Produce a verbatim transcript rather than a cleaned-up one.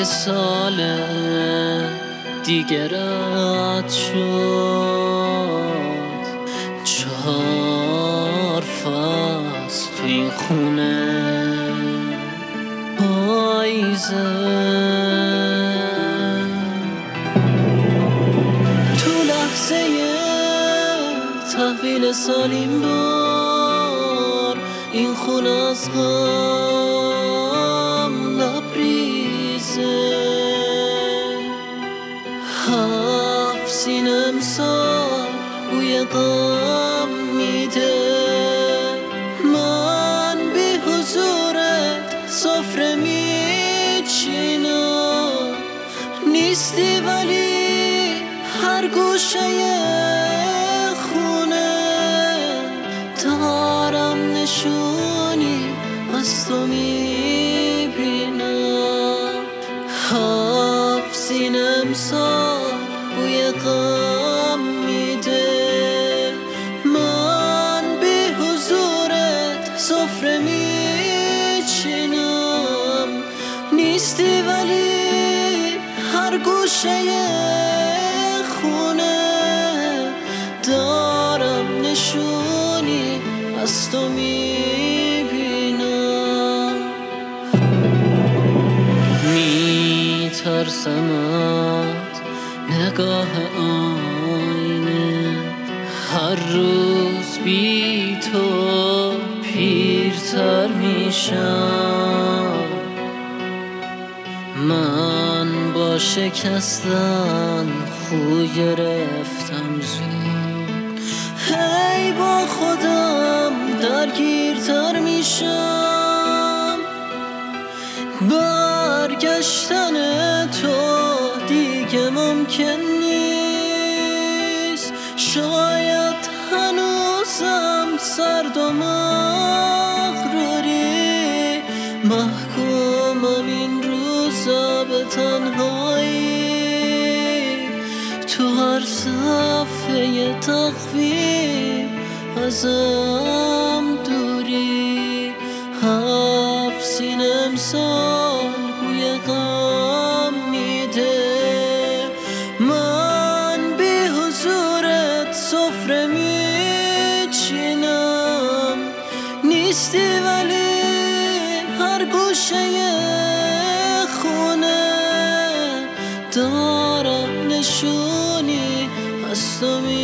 سال دیگه رد شد، چهار فصل تو این خونه پاییزه. تو لحظه تحویل سالیم بار این خونه از غم لبریزه. هفت سینم سال بوی غم میده، من بی حضورت سفره میچینم. نیستی ولی هر گوشه خونه دارم نشونی از تو میبینم. هفت سینم سال بوی غم میده، من بی حضورت سفره میچینم. نیستی ولی هر گوشه خونه دارم نشونی از تو میبینم. میترسم از نگاه آینه، هر روز بی تو پیرتر میشم. من با شکستن خو گرفتم زود، هی با خودم درگیرتر میشم. برگشتن تو دیگه ممکن نیست، شاید هنوزم سرد و مغروری. محکومم این روزا به تنهایی، تو هر صفحه تقویم ازم دوری. هفت سینم سال بوی غم میده، من بی حضورت سفره میچینم. نیستی ولی هر گوشه خونه دارم نشونی از تو